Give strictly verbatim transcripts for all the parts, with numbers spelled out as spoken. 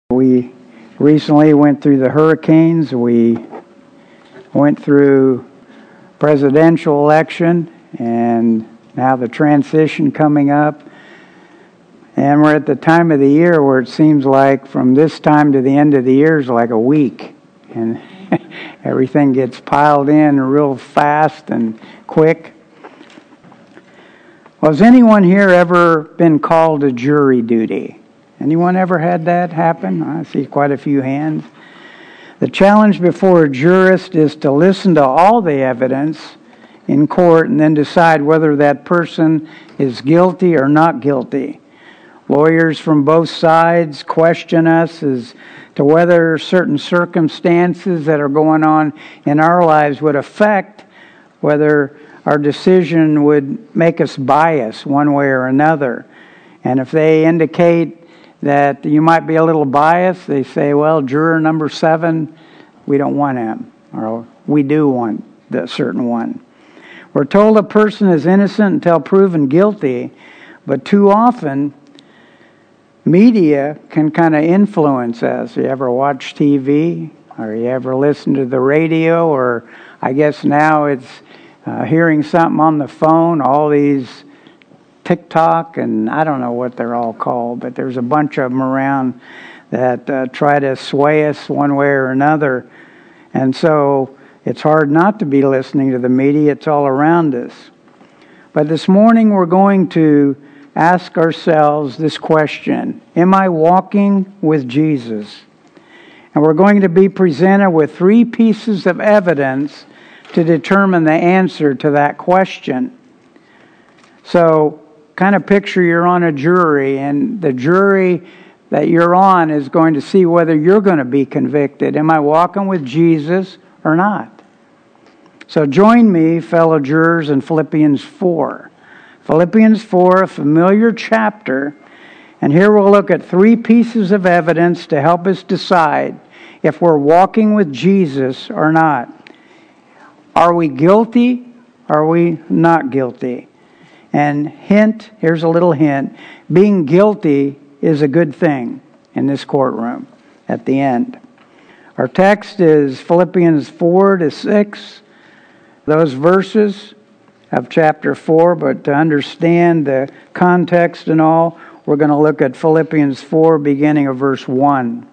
We recently went through the hurricanes. We went through presidential election and now the transition coming up. And we're at the time of the year where it seems like from this time to the end of the year is like a week. And everything gets piled in real fast and quick. Well, has anyone here ever been called to jury duty? Anyone ever had that happen? I see quite a few hands. The challenge before a jurist is to listen to all the evidence in court and then decide whether that person is guilty or not guilty. Lawyers from both sides question us as to whether certain circumstances that are going on in our lives would affect whether our decision would make us bias one way or another. And if they indicate that you might be a little biased, they say, well, juror number seven, we don't want him, or we do want the certain one. We're told a person is innocent until proven guilty, but too often media can kind of influence us. You ever watch T V, or you ever listen to the radio, or I guess now it's uh, hearing something on the phone, all these TikTok, and I don't know what they're all called, but there's a bunch of them around that uh, try to sway us one way or another. And so it's hard not to be listening to the media. It's all around us. But this morning we're going to ask ourselves this question: am I walking with Jesus? And we're going to be presented with three pieces of evidence to determine the answer to that question. So kind of picture you're on a jury, and the jury that you're on is going to see whether you're going to be convicted. Am I walking with Jesus or not? So join me, fellow jurors, in Philippians four. Philippians four, a familiar chapter, and here we'll look at three pieces of evidence to help us decide if we're walking with Jesus or not. Are we guilty? Are we not guilty? And hint, here's a little hint, being guilty is a good thing in this courtroom at the end. Our text is Philippians four to six, those verses of chapter four, but to understand the context and all, we're going to look at Philippians four, beginning of verse one.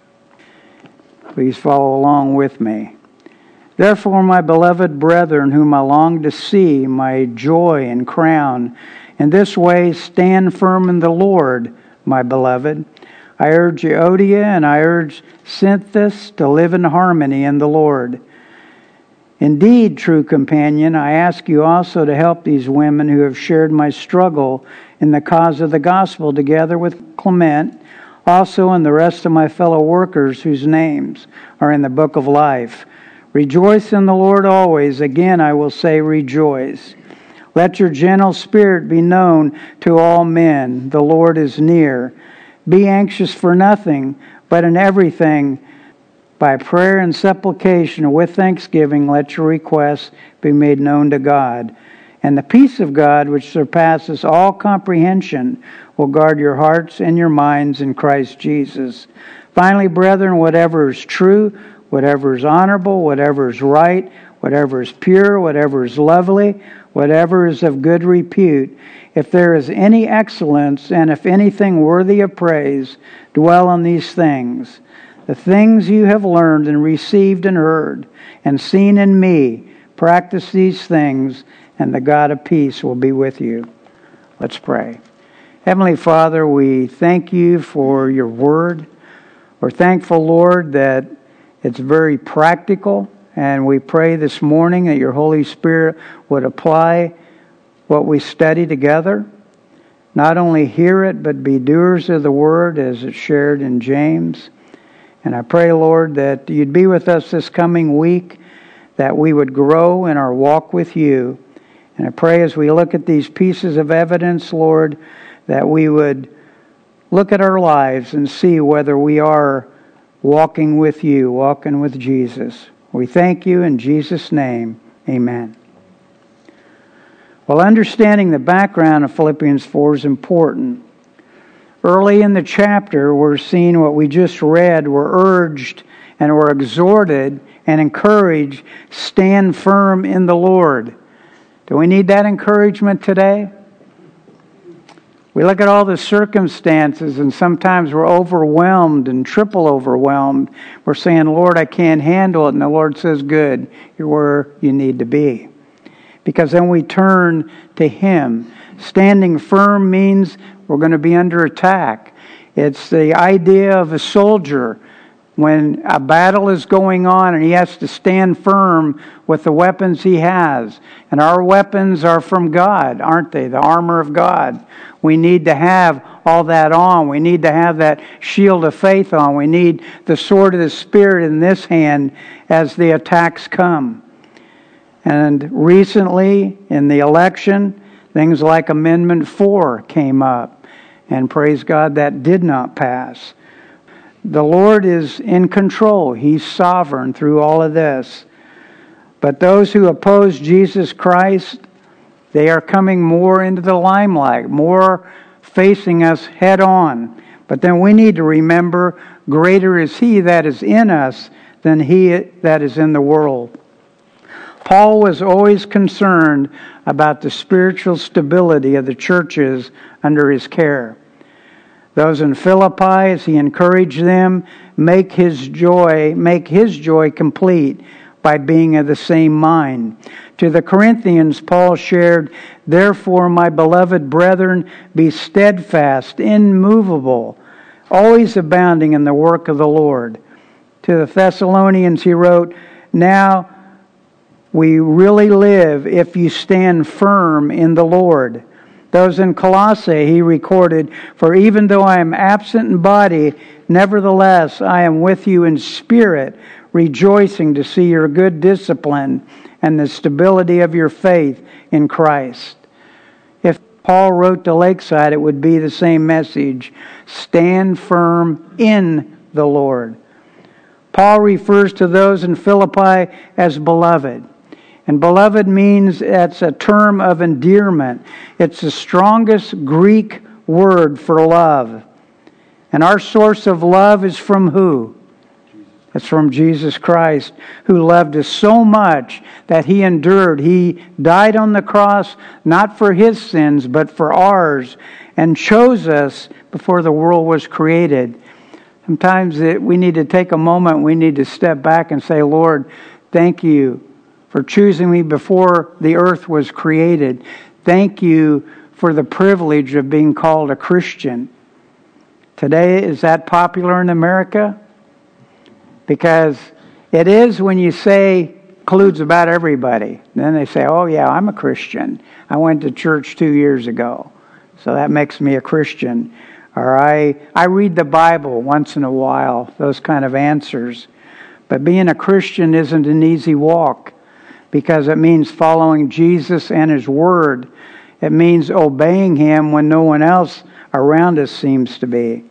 Please follow along with me. Therefore, my beloved brethren, whom I long to see, my joy and crown, in this way stand firm in the Lord, my beloved. I urge Euodia and I urge Syntychus to live in harmony in the Lord. Indeed, true companion, I ask you also to help these women who have shared my struggle in the cause of the gospel, together with Clement, also and the rest of my fellow workers whose names are in the book of life. Rejoice in the Lord always. Again, I will say rejoice. Let your gentle spirit be known to all men. The Lord is near. Be anxious for nothing, but in everything, by prayer and supplication, with thanksgiving, let your requests be made known to God. And the peace of God, which surpasses all comprehension, will guard your hearts and your minds in Christ Jesus. Finally, brethren, whatever is true, whatever is honorable, whatever is right, whatever is pure, whatever is lovely, whatever is of good repute, if there is any excellence, and if anything worthy of praise, dwell on these things. The things you have learned and received and heard and seen in me, practice these things, and the God of peace will be with you. Let's pray. Heavenly Father, we thank you for your word. We're thankful, Lord, that it's very practical, and we pray this morning that your Holy Spirit would apply what we study together. Not only hear it, but be doers of the word as it's shared in James. And I pray, Lord, that you'd be with us this coming week, that we would grow in our walk with you. And I pray as we look at these pieces of evidence, Lord, that we would look at our lives and see whether we are walking with you, walking with Jesus. We thank you in Jesus' name. Amen. Well, understanding the background of Philippians four is important. Early in the chapter, we're seeing what we just read. We're urged and we're exhorted and encouraged, stand firm in the Lord. Do we need that encouragement today? We look at all the circumstances and sometimes we're overwhelmed and triple overwhelmed. We're saying, Lord, I can't handle it. And the Lord says, good, you're where you need to be. Because then we turn to Him. Standing firm means we're going to be under attack. It's the idea of a soldier when a battle is going on and he has to stand firm with the weapons he has. And our weapons are from God, aren't they? The armor of God. We need to have all that on. We need to have that shield of faith on. We need the sword of the Spirit in this hand as the attacks come. And recently, in the election, things like Amendment four came up. And praise God, that did not pass. The Lord is in control. He's sovereign through all of this. But those who oppose Jesus Christ, they are coming more into the limelight, more facing us head on. But then we need to remember, greater is He that is in us than he that is in the world. Paul was always concerned about the spiritual stability of the churches under his care. Those in Philippi, as he encouraged them, make his joy, make his joy complete by being of the same mind. To the Corinthians, Paul shared, therefore, my beloved brethren, be steadfast, immovable, always abounding in the work of the Lord. To the Thessalonians, he wrote, now we really live if you stand firm in the Lord. Those in Colossae, he recorded, for even though I am absent in body, nevertheless I am with you in spirit, rejoicing to see your good discipline and the stability of your faith in Christ. If Paul wrote to Lakeside, it would be the same message. Stand firm in the Lord. Paul refers to those in Philippi as beloved. And beloved means it's a term of endearment. It's the strongest Greek word for love. And our source of love is from who? It's from Jesus Christ, who loved us so much that He endured. He died on the cross, not for His sins, but for ours, and chose us before the world was created. Sometimes we need to take a moment, we need to step back and say, Lord, thank you for choosing me before the earth was created. Thank you for the privilege of being called a Christian. Today, is that popular in America? Because it is when you say, includes about everybody. Then they say, oh yeah, I'm a Christian. I went to church two years ago, so that makes me a Christian. Or I, I read the Bible once in a while, those kind of answers. But being a Christian isn't an easy walk, because it means following Jesus and His Word. It means obeying Him when no one else around us seems to be.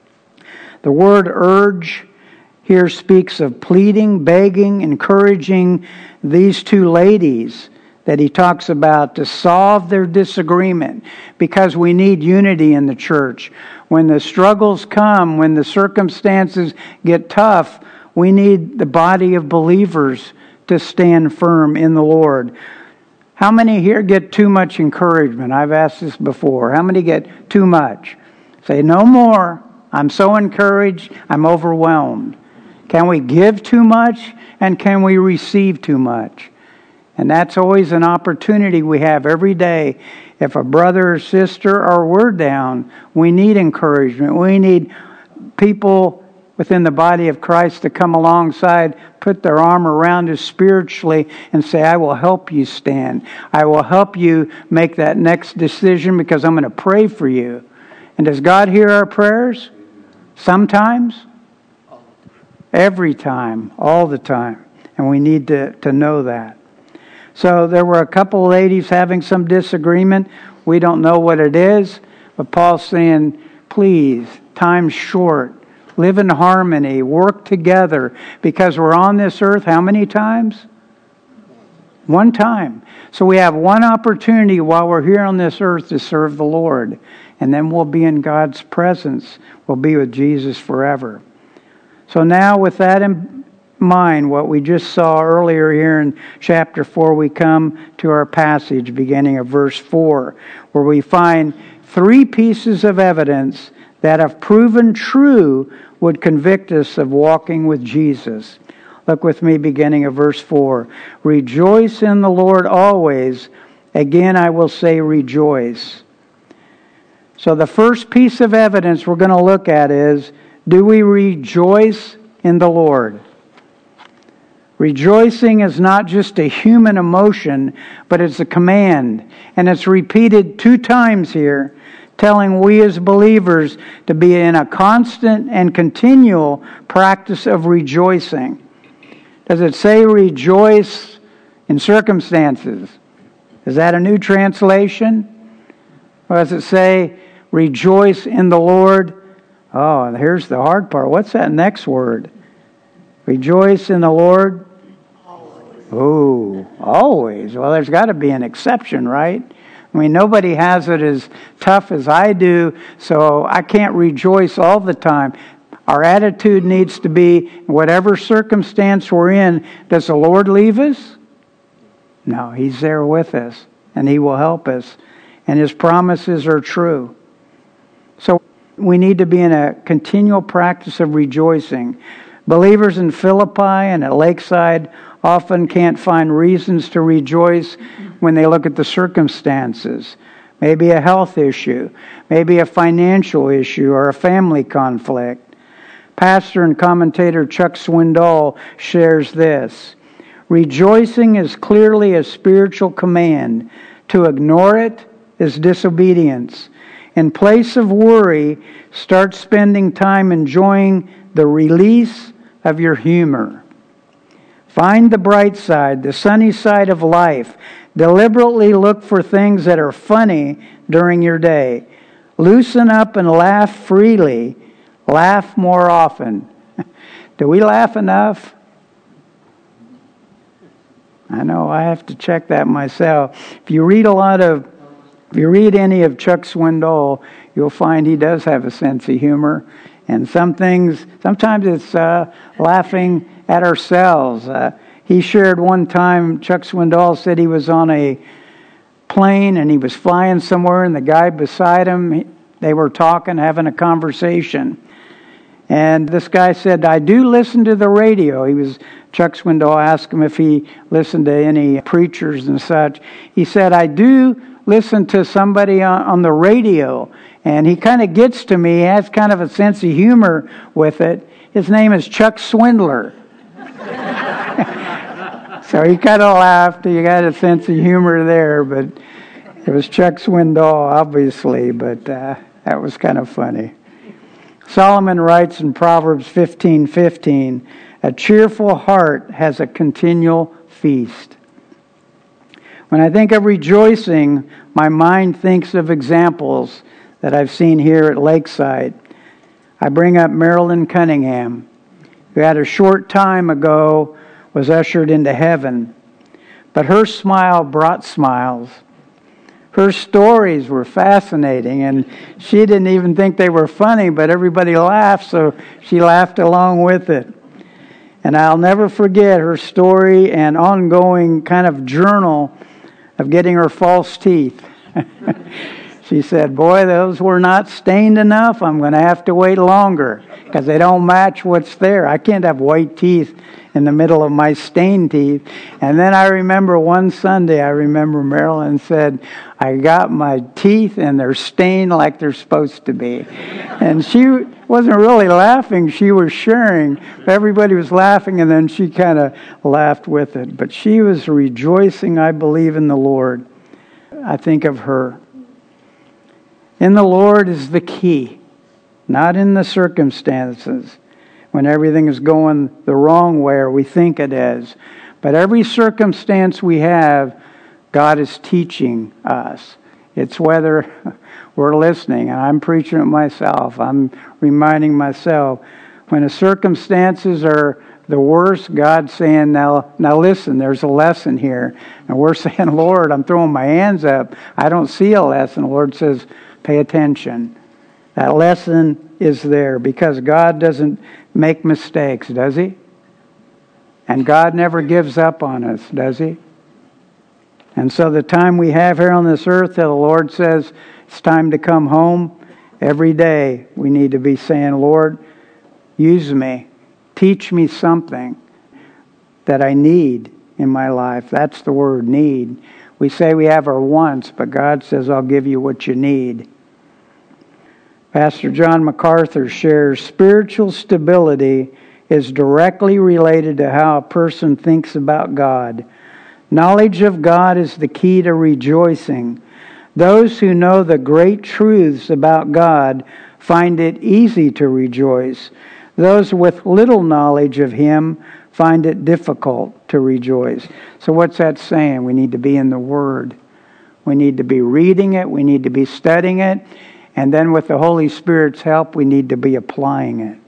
The word urge here speaks of pleading, begging, encouraging these two ladies that he talks about to solve their disagreement, because we need unity in the church. When the struggles come, when the circumstances get tough, we need the body of believers to stand firm in the Lord. How many here get too much encouragement? I've asked this before. How many get too much? Say, no more. I'm so encouraged, I'm overwhelmed. Can we give too much, and can we receive too much? And that's always an opportunity we have every day. If a brother or sister or we're down, we need encouragement. We need people within the body of Christ to come alongside, put their arm around us spiritually and say, I will help you stand. I will help you make that next decision because I'm going to pray for you. And does God hear our prayers? Sometimes? Every time. All the time. And we need to, to know that. So there were a couple of ladies having some disagreement. We don't know what it is. But Paul's saying, please, time's short. Live in harmony. Work together. Because we're on this earth how many times? One time. So we have one opportunity while we're here on this earth to serve the Lord. And then we'll be in God's presence. We'll be with Jesus forever. So now with that in mind, what we just saw earlier here in chapter four, we come to our passage beginning of verse four, where we find three pieces of evidence that, if proven true, would convict us of walking with Jesus. Look with me beginning of verse four. Rejoice in the Lord always. Again, I will say rejoice. So the first piece of evidence we're going to look at is, do we rejoice in the Lord? Rejoicing is not just a human emotion, but it's a command. And it's repeated two times here, telling we as believers to be in a constant and continual practice of rejoicing. Does it say rejoice in circumstances? Is that a new translation? Or does it say rejoice in the Lord? Oh, here's the hard part. What's that next word? Rejoice in the Lord? Always. Oh, always. Well, there's got to be an exception, right? I mean, nobody has it as tough as I do, so I can't rejoice all the time. Our attitude needs to be, whatever circumstance we're in, does the Lord leave us? No, He's there with us, and He will help us, and His promises are true. So we need to be in a continual practice of rejoicing. Believers in Philippi and at Lakeside often can't find reasons to rejoice when they look at the circumstances. Maybe a health issue, maybe a financial issue, or a family conflict. Pastor and commentator Chuck Swindoll shares this. Rejoicing is clearly a spiritual command. To ignore it is disobedience. In place of worry, start spending time enjoying the release of your humor. Find the bright side, the sunny side of life. Deliberately look for things that are funny during your day. Loosen up and laugh freely. Laugh more often. Do we laugh enough? I know I have to check that myself. If you read a lot of, if you read any of Chuck Swindoll, you'll find he does have a sense of humor. And some things, sometimes it's uh, laughing at ourselves. Uh, he shared one time, Chuck Swindoll said he was on a plane and he was flying somewhere, and the guy beside him, they were talking, having a conversation. And this guy said, I do listen to the radio. He was, Chuck Swindoll asked him if he listened to any preachers and such. He said, I do listen to somebody on, on the radio. And he kind of gets to me. He has kind of a sense of humor with it. His name is Chuck Swindler. So he kind of laughed. He got a sense of humor there. But it was Chuck Swindoll, obviously. But uh, that was kind of funny. Solomon writes in Proverbs fifteen fifteen, a cheerful heart has a continual feast. When I think of rejoicing, my mind thinks of examples that I've seen here at Lakeside. I bring up Marilyn Cunningham, who had a short time ago was ushered into heaven. But her smile brought smiles. Her stories were fascinating, and she didn't even think they were funny, but everybody laughed, so she laughed along with it. And I'll never forget her story and ongoing kind of journal of getting her false teeth. She said, boy, those were not stained enough. I'm going to have to wait longer because they don't match what's there. I can't have white teeth in the middle of my stained teeth. And then I remember one Sunday, I remember Marilyn said, I got my teeth and they're stained like they're supposed to be. And she wasn't really laughing. She was sharing. Everybody was laughing, and then she kind of laughed with it. But she was rejoicing, I believe, in the Lord. I think of her. In the Lord is the key, not in the circumstances when everything is going the wrong way or we think it is. But every circumstance we have, God is teaching us. It's whether we're listening, and I'm preaching it myself. I'm reminding myself when the circumstances are the worst, God's saying, now, now listen, there's a lesson here. And we're saying, Lord, I'm throwing my hands up. I don't see a lesson. The Lord says, pay attention. That lesson is there because God doesn't make mistakes, does He? And God never gives up on us, does He? And so the time we have here on this earth that the Lord says it's time to come home, every day we need to be saying, Lord, use me. Teach me something that I need in my life. That's the word, need. We say we have our wants, but God says, I'll give you what you need. Pastor John MacArthur shares, spiritual stability is directly related to how a person thinks about God. Knowledge of God is the key to rejoicing. Those who know the great truths about God find it easy to rejoice. Those with little knowledge of Him find it difficult to rejoice. So what's that saying? We need to be in the Word. We need to be reading it. We need to be studying it. And then with the Holy Spirit's help, we need to be applying it.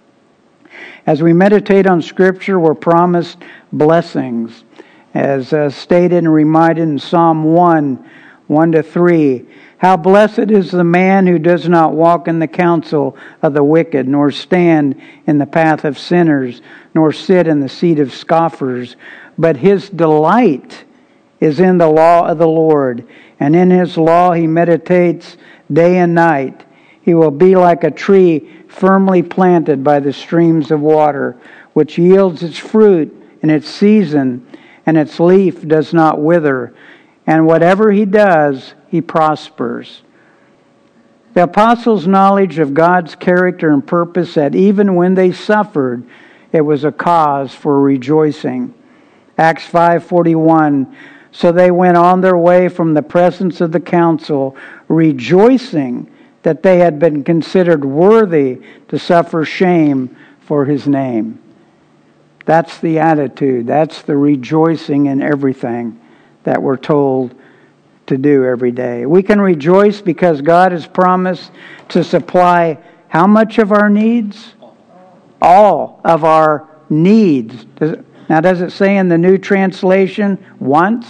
As we meditate on Scripture, we're promised blessings. As uh, stated and reminded in Psalm one, one to three, how blessed is the man who does not walk in the counsel of the wicked, nor stand in the path of sinners, nor sit in the seat of scoffers. But his delight is in the law of the Lord, and in His law he meditates day and night. He will be like a tree firmly planted by the streams of water, which yields its fruit in its season, and its leaf does not wither. And whatever he does, he prospers. The apostles' knowledge of God's character and purpose that even when they suffered, it was a cause for rejoicing. Acts five forty-one, so they went on their way from the presence of the council, rejoicing that they had been considered worthy to suffer shame for His name. That's the attitude. That's the rejoicing in everything that we're told to do every day. We can rejoice because God has promised to supply how much of our needs? All of our needs. Does it, now, does it say in the New Translation once?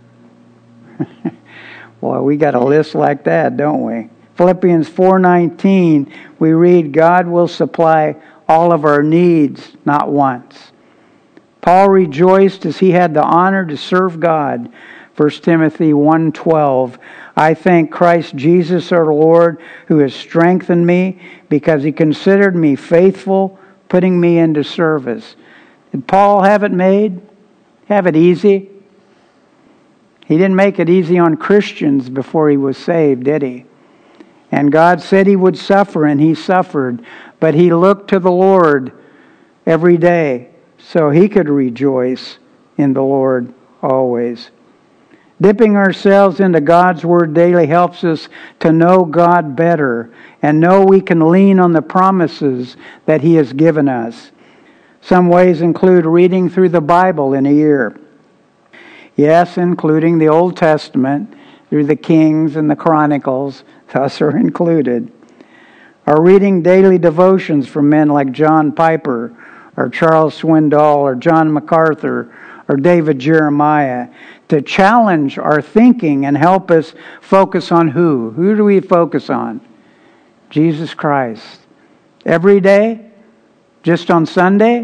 Boy, we got a list like that, don't we? Philippians four nineteen, we read, God will supply all of our needs, not once. Paul rejoiced as he had the honor to serve God. First Timothy one twelve, I thank Christ Jesus our Lord, who has strengthened me because He considered me faithful, putting me into service. Did Paul have it made? Have it easy? He didn't make it easy on Christians before he was saved, did he? And God said He would suffer, and He suffered. But he looked to the Lord every day so he could rejoice in the Lord always. Dipping ourselves into God's Word daily helps us to know God better and know we can lean on the promises that He has given us. Some ways include reading through the Bible in a year. Yes, including the Old Testament, through the Kings and the Chronicles, thus are included. Or reading daily devotions from men like John Piper, or Charles Swindoll, or John MacArthur, or David Jeremiah, to challenge our thinking and help us focus on who? Who do we focus on? Jesus Christ. Every day? Just on Sunday?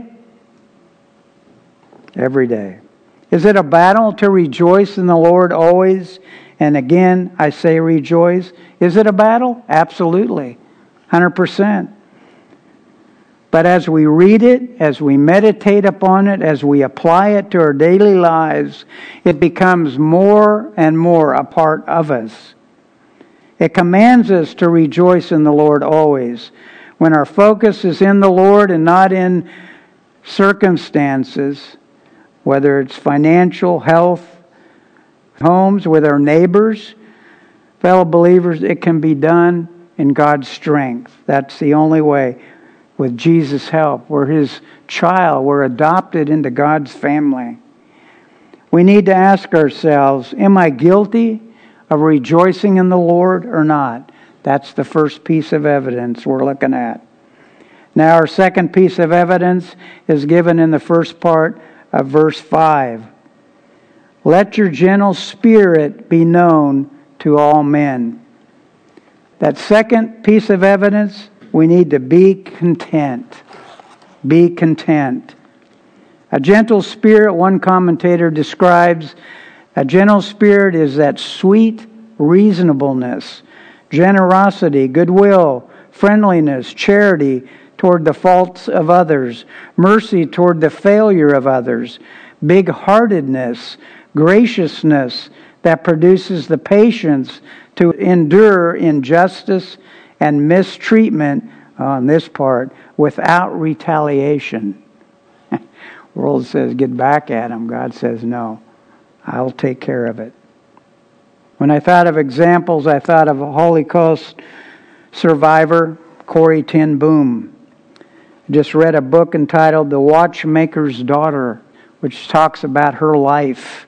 Every day. Is it a battle to rejoice in the Lord always? And again, I say rejoice. Is it a battle? Absolutely. one hundred percent. But as we read it, as we meditate upon it, as we apply it to our daily lives, it becomes more and more a part of us. It commands us to rejoice in the Lord always. When our focus is in the Lord and not in circumstances, whether it's financial, health, homes, with our neighbors, fellow believers, it can be done in God's strength. That's the only way. With Jesus' help, we're His child. We're adopted into God's family. We need to ask ourselves, am I guilty of rejoicing in the Lord or not? That's the first piece of evidence we're looking at. Now our second piece of evidence is given in the first part of verse five. Let your gentle spirit be known to all men. That second piece of evidence, we need to be content. Be content. A gentle spirit, one commentator describes, a gentle spirit is that sweet reasonableness, generosity, goodwill, friendliness, charity toward the faults of others, mercy toward the failure of others, big-heartedness, graciousness that produces the patience to endure injustice and mistreatment on this part without retaliation. The world says, get back at them. God says, no, I'll take care of it. When I thought of examples, I thought of a Holocaust survivor, Corrie ten Boom. I just read a book entitled The Watchmaker's Daughter, which talks about her life.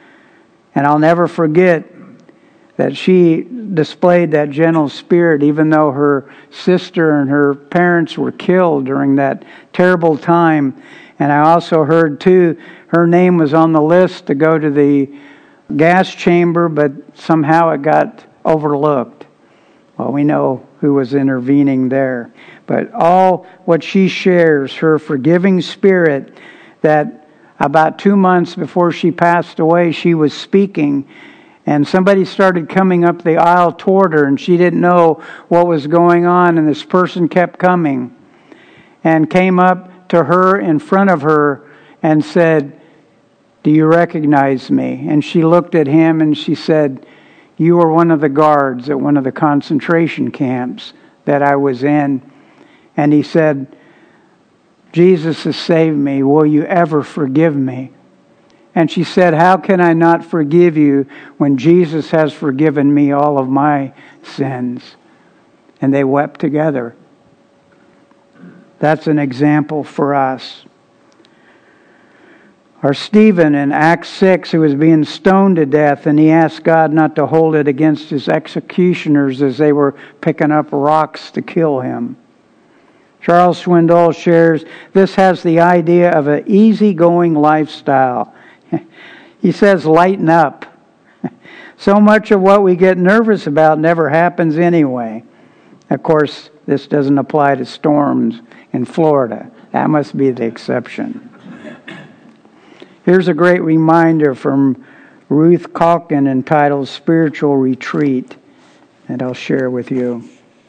And I'll never forget that she displayed that gentle spirit even though her sister and her parents were killed during that terrible time. And I also heard, too, her name was on the list to go to the gas chamber, but somehow it got overlooked. Well, we know who was intervening there. But all what she shares, her forgiving spirit, that about two months before she passed away, she was speaking, and somebody started coming up the aisle toward her, and she didn't know what was going on, and this person kept coming and came up to her in front of her and said, do you recognize me? And she looked at him and she said, you were one of the guards at one of the concentration camps that I was in. And he said, Jesus has saved me. Will you ever forgive me? And she said, how can I not forgive you when Jesus has forgiven me all of my sins? And they wept together. That's an example for us. Or Stephen in Acts six, who was being stoned to death, and he asked God not to hold it against his executioners as they were picking up rocks to kill him. Charles Swindoll shares, this has the idea of an easygoing lifestyle. He says, lighten up. So much of what we get nervous about never happens anyway. Of course, this doesn't apply to storms in Florida. That must be the exception. Here's a great reminder from Ruth Calkin entitled Spiritual Retreat that I'll share with you.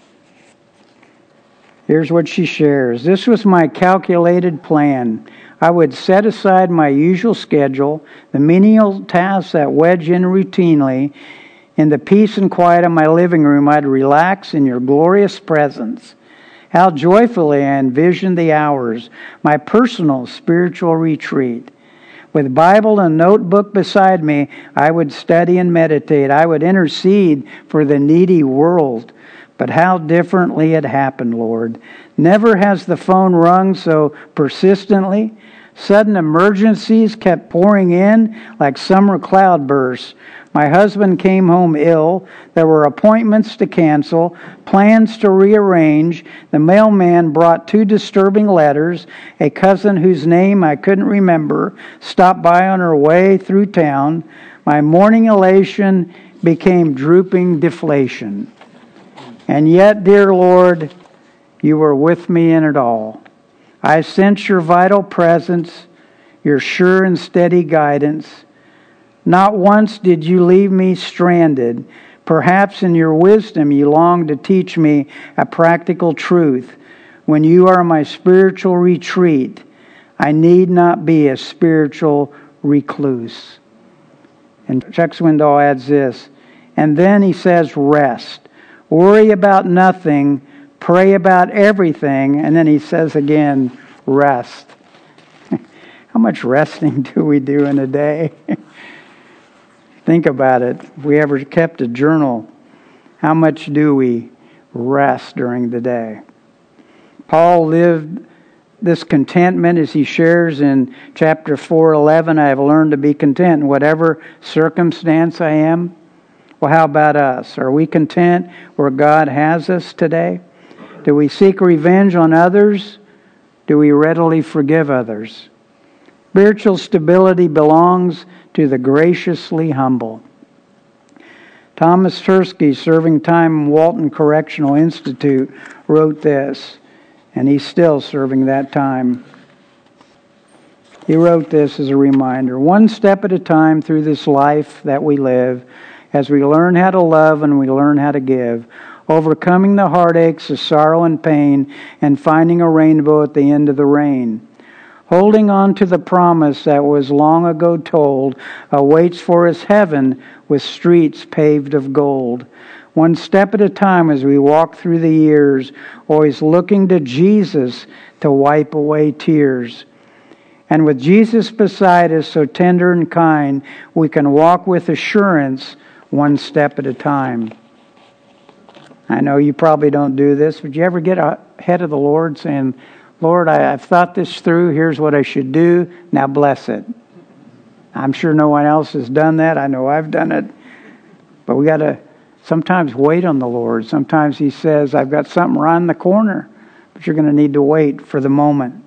Here's what she shares. This was my calculated plan. I would set aside my usual schedule, the menial tasks that wedge in routinely. In the peace and quiet of my living room, I'd relax in your glorious presence. How joyfully I envisioned the hours, my personal spiritual retreat. With Bible and notebook beside me, I would study and meditate. I would intercede for the needy world. But how differently it happened, Lord. Never has the phone rung so persistently. Sudden emergencies kept pouring in like summer cloudbursts. My husband came home ill. There were appointments to cancel, plans to rearrange. The mailman brought two disturbing letters. A cousin whose name I couldn't remember stopped by on her way through town. My morning elation became drooping deflation. And yet, dear Lord, you were with me in it all. I sense your vital presence, your sure and steady guidance. Not once did you leave me stranded. Perhaps in your wisdom you long to teach me a practical truth. When you are my spiritual retreat, I need not be a spiritual recluse. And Chuck Swindoll adds this, and then he says rest. Worry about nothing, pray about everything, and then he says again, rest. How much resting do we do in a day? Think about it. If we ever kept a journal, how much do we rest during the day? Paul lived this contentment as he shares in chapter four eleven. I have learned to be content in whatever circumstance I am. Well, how about us? Are we content where God has us today? Do we seek revenge on others? Do we readily forgive others? Spiritual stability belongs to the graciously humble. Thomas Tursky, serving time in Walton Correctional Institute, wrote this, and he's still serving that time. He wrote this as a reminder. One step at a time through this life that we live, as we learn how to love and we learn how to give, overcoming the heartaches of sorrow and pain, and finding a rainbow at the end of the rain. Holding on to the promise that was long ago told, awaits for us heaven with streets paved of gold. One step at a time as we walk through the years, always looking to Jesus to wipe away tears. And with Jesus beside us, so tender and kind, we can walk with assurance one step at a time. I know you probably don't do this, but you ever get ahead of the Lord saying, Lord, I, I've thought this through. Here's what I should do. Now bless it. I'm sure no one else has done that. I know I've done it. But we got to sometimes wait on the Lord. Sometimes He says, I've got something around the corner, but you're going to need to wait for the moment.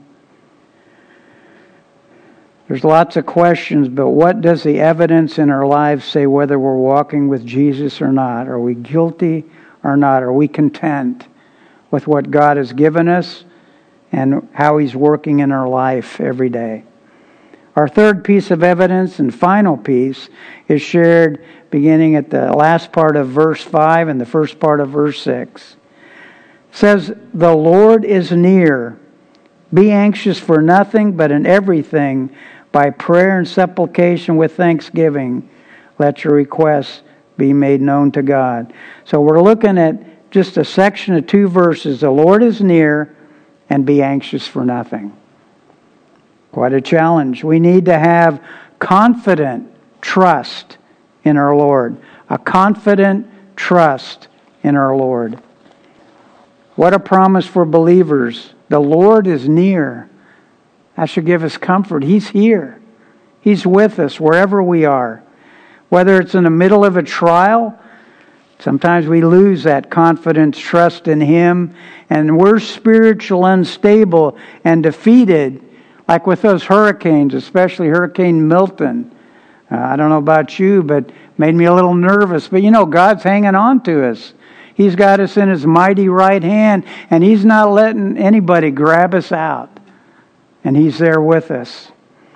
There's lots of questions, but what does the evidence in our lives say whether we're walking with Jesus or not? Are we guilty or not? Are we content with what God has given us and how He's working in our life every day? Our third piece of evidence and final piece is shared beginning at the last part of verse five and the first part of verse six. It says, the Lord is near. Be anxious for nothing, but in everything, by prayer and supplication with thanksgiving, let your requests be made known to God. So we're looking at just a section of two verses. The Lord is near, and be anxious for nothing. Quite a challenge. We need to have confident trust in our Lord. A confident trust in our Lord. What a promise for believers. The Lord is near. That should give us comfort. He's here. He's with us wherever we are. Whether it's in the middle of a trial, sometimes we lose that confidence, trust in Him, and we're spiritual, unstable, and defeated, like with those hurricanes, especially Hurricane Milton. Uh, I don't know about you, but made me a little nervous. But you know, God's hanging on to us. He's got us in His mighty right hand, and He's not letting anybody grab us out. And He's there with us.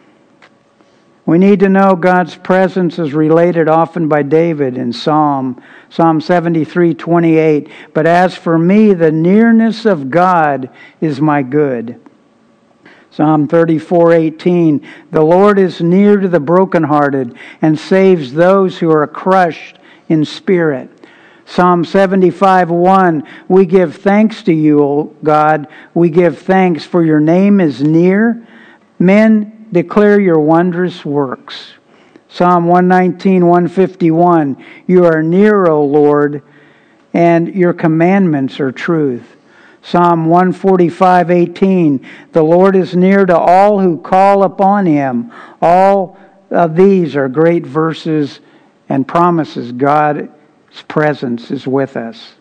We need to know God's presence is related often by David in Psalm, Psalm seventy-three twenty-eight. But as for me, the nearness of God is my good. Psalm thirty-four eighteen. The Lord is near to the brokenhearted and saves those who are crushed in spirit. Psalm seventy-five one, we give thanks to you, O God. We give thanks, for your name is near. Men, declare your wondrous works. Psalm one nineteen, one fifty-one, you are near, O Lord, and your commandments are truth. Psalm one forty-five, eighteen, the Lord is near to all who call upon Him. All of these are great verses and promises God His presence is with us.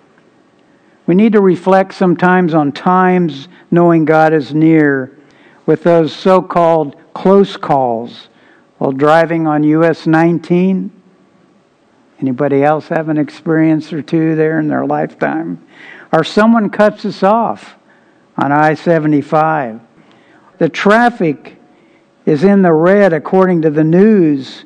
We need to reflect sometimes on times knowing God is near with those so-called close calls while driving on U S nineteen. Anybody else have an experience or two there in their lifetime? Or someone cuts us off on I seventy-five. The traffic is in the red according to the news.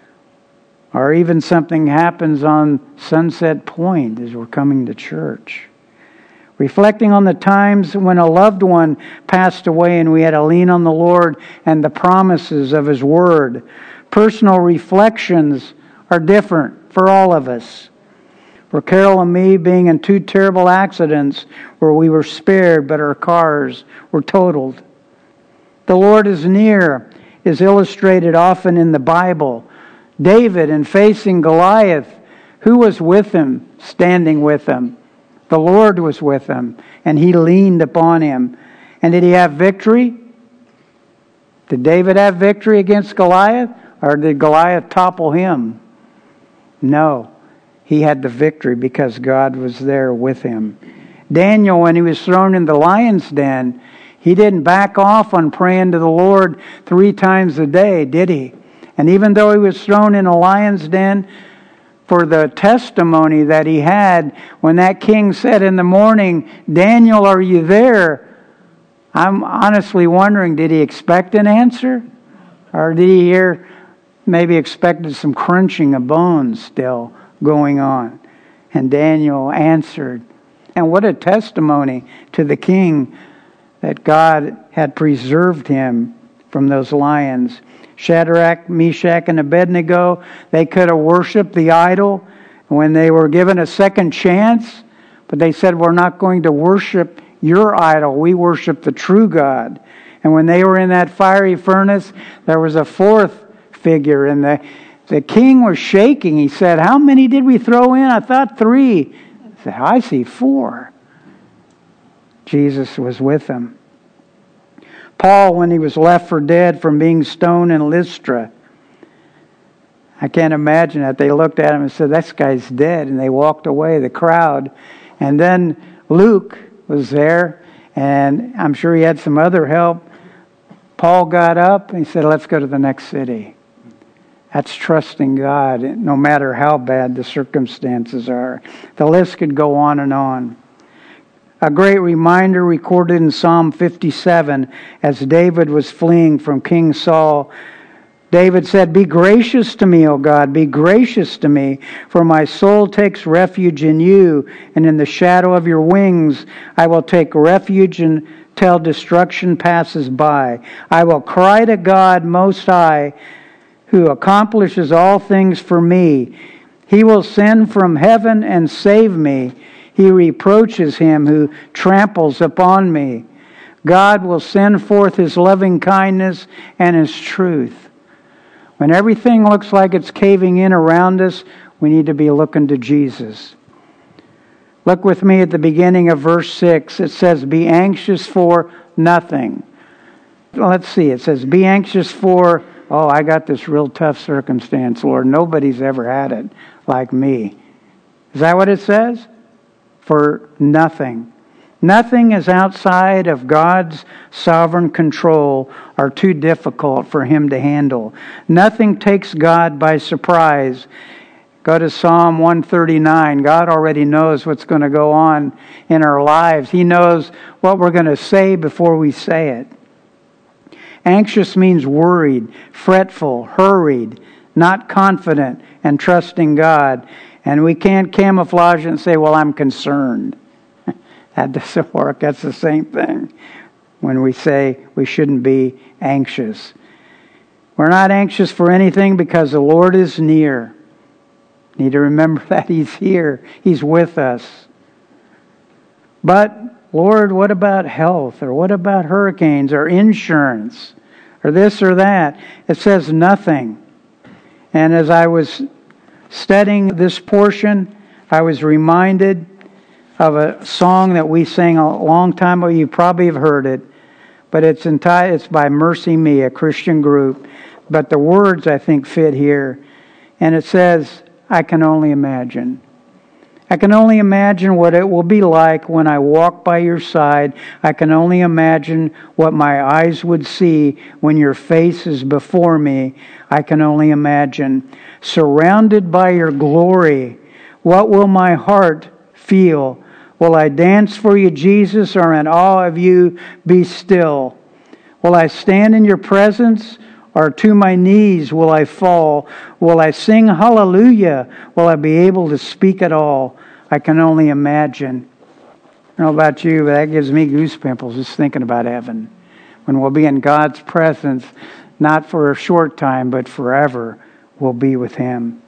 Or even something happens on Sunset Point as we're coming to church. Reflecting on the times when a loved one passed away and we had to lean on the Lord and the promises of His Word. Personal reflections are different for all of us. For Carol and me, being in two terrible accidents where we were spared but our cars were totaled. The Lord is near is illustrated often in the Bible. David, in facing Goliath, who was with him, standing with him? The Lord was with him, and he leaned upon him. And did he have victory? Did David have victory against Goliath? Or did Goliath topple him? No. He had the victory because God was there with him. Daniel, when he was thrown in the lion's den, he didn't back off on praying to the Lord three times a day, did he? And even though he was thrown in a lion's den, for the testimony that he had, when that king said in the morning, "Daniel, are you there?" I'm honestly wondering, did he expect an answer? Or did he hear, maybe expected some crunching of bones still going on? And Daniel answered. And what a testimony to the king that God had preserved him from those lions. Shadrach, Meshach, and Abednego, they could have worshipped the idol when they were given a second chance, but they said, "We're not going to worship your idol. We worship the true God." And when they were in that fiery furnace, there was a fourth figure, and the, the king was shaking. He said, "How many did we throw in? I thought three." He said, "I see four." Jesus was with them. Paul, when he was left for dead from being stoned in Lystra, I can't imagine that. They looked at him and said, "This guy's dead," and they walked away, the crowd. And then Luke was there, and I'm sure he had some other help. Paul got up and he said, "Let's go to the next city." That's trusting God, no matter how bad the circumstances are. The list could go on and on. A great reminder recorded in Psalm fifty-seven as David was fleeing from King Saul. David said, "Be gracious to me, O God, be gracious to me, for my soul takes refuge in you, and in the shadow of your wings I will take refuge until destruction passes by. I will cry to God Most High, who accomplishes all things for me. He will send from heaven and save me. He reproaches him who tramples upon me. God will send forth His loving kindness and His truth." When everything looks like it's caving in around us, we need to be looking to Jesus. Look with me at the beginning of verse six. It says, "Be anxious for nothing." Let's see. It says, "Be anxious for," oh, I got this real tough circumstance, Lord. Nobody's ever had it like me. Is that what it says? For nothing. Nothing is outside of God's sovereign control or too difficult for Him to handle. Nothing takes God by surprise. Go to Psalm one thirty-nine. God already knows what's going to go on in our lives. He knows what we're going to say before we say it. Anxious means worried, fretful, hurried, not confident, and trusting God. And we can't camouflage it and say, "Well, I'm concerned." That doesn't work. That's the same thing when we say we shouldn't be anxious. We're not anxious for anything because the Lord is near. Need to remember that He's here. He's with us. But, Lord, what about health? Or what about hurricanes? Or insurance? Or this or that? It says nothing. And as I was studying this portion, I was reminded of a song that we sang a long time ago. You probably have heard it, but it's entitled, it's by Mercy Me, a Christian group. But the words, I think, fit here. And it says, "I can only imagine. I can only imagine what it will be like when I walk by your side. I can only imagine what my eyes would see when your face is before me. I can only imagine. Surrounded by your glory, what will my heart feel? Will I dance for you, Jesus, or in awe of you be still? Will I stand in your presence, or to my knees will I fall? Will I sing hallelujah? Will I be able to speak at all? I can only imagine." I don't know about you, but that gives me goose pimples just thinking about heaven. When we'll be in God's presence, not for a short time, but forever, we'll be with Him.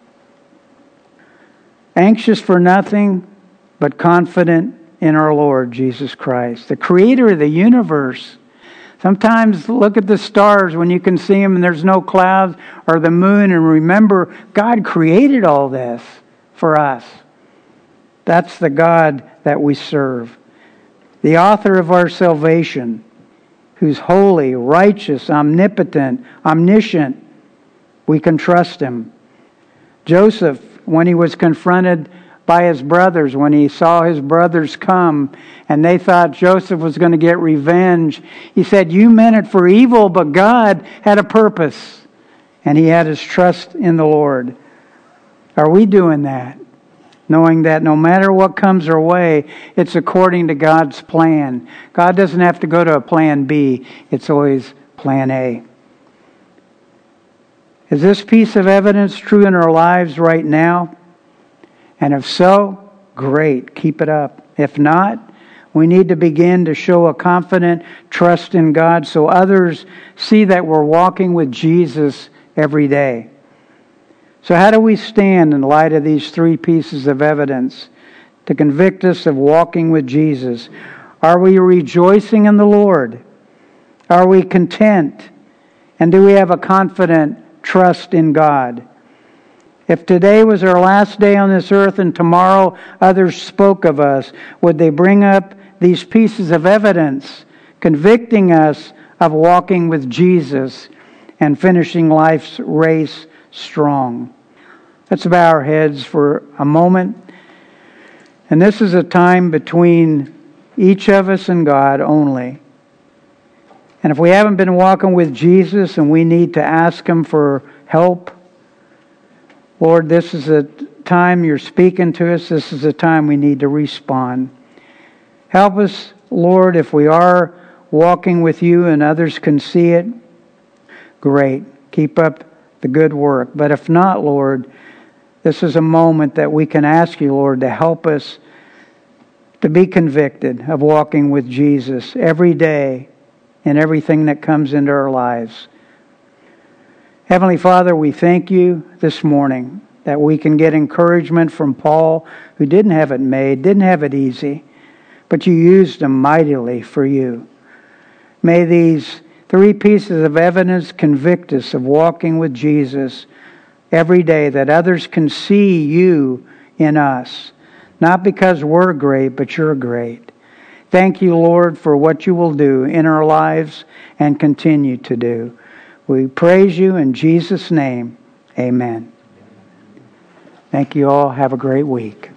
Anxious for nothing, but confident in our Lord Jesus Christ, the Creator of the universe. Sometimes look at the stars when you can see them and there's no clouds, or the moon, and remember God created all this for us. That's the God that we serve. The author of our salvation, who's holy, righteous, omnipotent, omniscient. We can trust Him. Joseph, when he was confronted by his brothers when he saw his brothers come and they thought Joseph was going to get revenge. He said, "You meant it for evil, but God had a purpose." And he had his trust in the Lord. Are we doing that? Knowing that no matter what comes our way, it's according to God's plan. God doesn't have to go to a plan B. It's always plan A. Is this piece of evidence true in our lives right now? And if so, great, keep it up. If not, we need to begin to show a confident trust in God so others see that we're walking with Jesus every day. So how do we stand in light of these three pieces of evidence to convict us of walking with Jesus? Are we rejoicing in the Lord? Are we content? And do we have a confident trust in God? If today was our last day on this earth and tomorrow others spoke of us, would they bring up these pieces of evidence convicting us of walking with Jesus and finishing life's race strong? Let's bow our heads for a moment. And this is a time between each of us and God only. And if we haven't been walking with Jesus and we need to ask Him for help, Lord, this is a time you're speaking to us. This is a time we need to respond. Help us, Lord, if we are walking with you and others can see it, great. Keep up the good work. But if not, Lord, this is a moment that we can ask you, Lord, to help us to be convicted of walking with Jesus every day in everything that comes into our lives. Heavenly Father, we thank you this morning that we can get encouragement from Paul, who didn't have it made, didn't have it easy, but you used him mightily for you. May these three pieces of evidence convict us of walking with Jesus every day, that others can see you in us, not because we're great, but you're great. Thank you, Lord, for what you will do in our lives and continue to do. We praise you in Jesus' name. Amen. Thank you all. Have a great week.